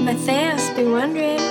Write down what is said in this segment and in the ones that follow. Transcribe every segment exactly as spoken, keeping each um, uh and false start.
Matthias, been wondering.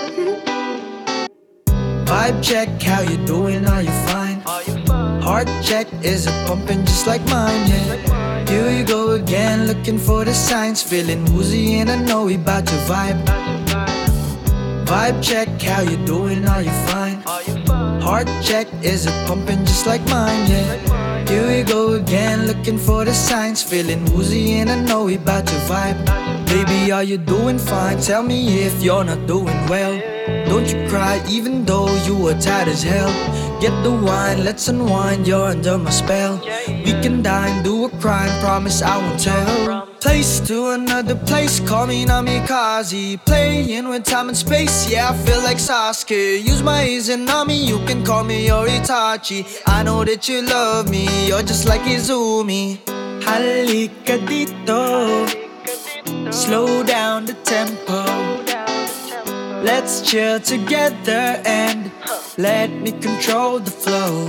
Vibe check, how you doing? Are you fine? Heart check, is it pumping just like mine? Yeah. Here we go again, looking for the signs, feeling woozy and I know we bout to vibe. Vibe check, how you doing? Are you fine? Heart check, is it pumping just like mine? Yeah. Here we go again, looking for the signs, feeling woozy and I know we bout to vibe. Baby, are you doing fine? Tell me if you're not doing well. Don't you cry even though you are tired as hell. Get the wine, let's unwind, you're under my spell. We can dine, do a crime, promise I won't tell. Place to another place, call me Namikaze. Playing with time and space, yeah I feel like Sasuke. Use my Izanami, you can call me your Itachi. I know that you love me, you're just like Izumi. Halika dito, slow down the tempo. Let's chill together and let me control the flow.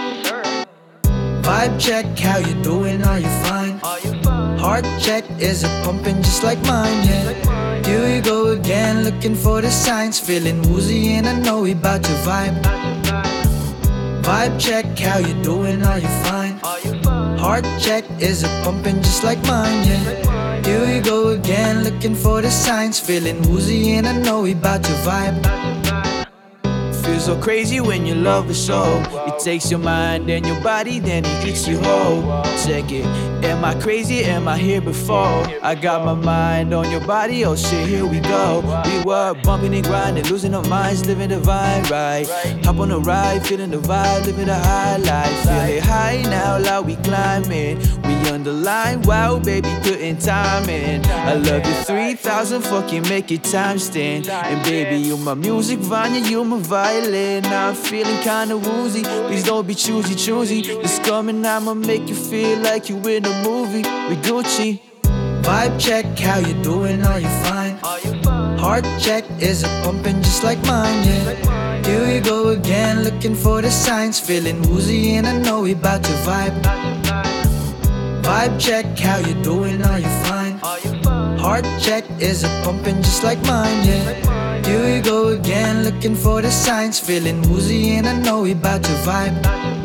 Vibe check, how you doing? Are you fine? Heart check, is it pumping just like mine? Yeah. Here we go again, looking for the signs, feeling woozy and I know we bout to vibe. Vibe check, how you doing? Are you fine? Heart check, is it pumping just like mine? Yeah. Here we go again, looking for the signs, feeling woozy and I know we bout to vibe. Feels so crazy when you love a soul. It takes your mind and your body, then it eats you whole. Check it, am I crazy? Am I here before? I got my mind on your body, oh shit, here we go. We were bumping and grinding, losing our minds, living the vibe right. Hop on the ride, feeling the vibe, living the high life. Feel it high now, like we climbing. We on the line, wow baby, putting time in. I love you three thousand, fucking make it times ten. And baby, you my music, Vanya, you my violin. Now I'm feeling kinda woozy, please don't be choosy, choosy. Just come and I'ma make you feel like you in a movie. We Gucci. Vibe check, how you doing? Are you fine? Heart check, is it pumping just like mine? Yeah. Here we go again, looking for the signs, feeling woozy and I know we bout to vibe. Vibe check, how you doing? Are you fine? Heart check, is it pumping just like mine? Yeah. Here we go again, looking for the signs, feeling woozy and I know we bout to vibe.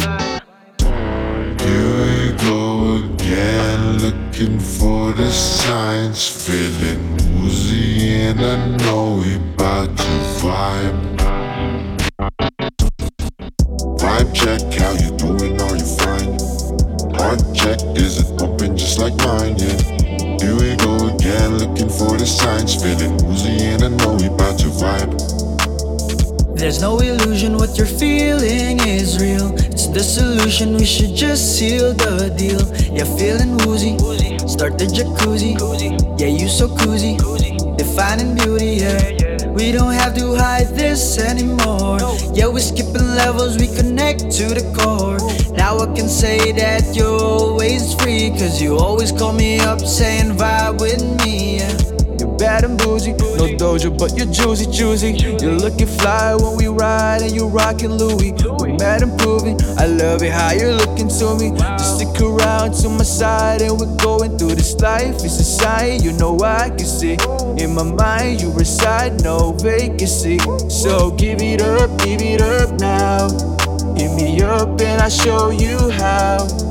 Here we go again, looking for the signs, feeling woozy and I know we bout to vibe. Vibe check, how you doing? Are you fine? Heart check, is it pumping just like mine? Yeah. Here we go again, looking for the signs, feeling woozy and I know we bout to vibe. There's no illusion, what you're feeling is real. It's the solution, we should just seal the deal. Yeah, feeling woozy, start the jacuzzi. Yeah, you so cozy, defining beauty, yeah. We don't have to hide this anymore. Yeah, we're skipping levels, we connect to the core. Now I can say that you're always free, cause you always call me up saying vibe with me, yeah. You're bad and bougie, no doja, but you're juicy, juicy. You're looking fly when we ride and you rockin' Louis. We're mad and proving, I love it how you're looking to me. Just stick around to my side and we're going through this life. It's a sign, you know I can see. In my mind you reside, no vacancy. So give it up, give it up now. Hit me up and I'll show you how.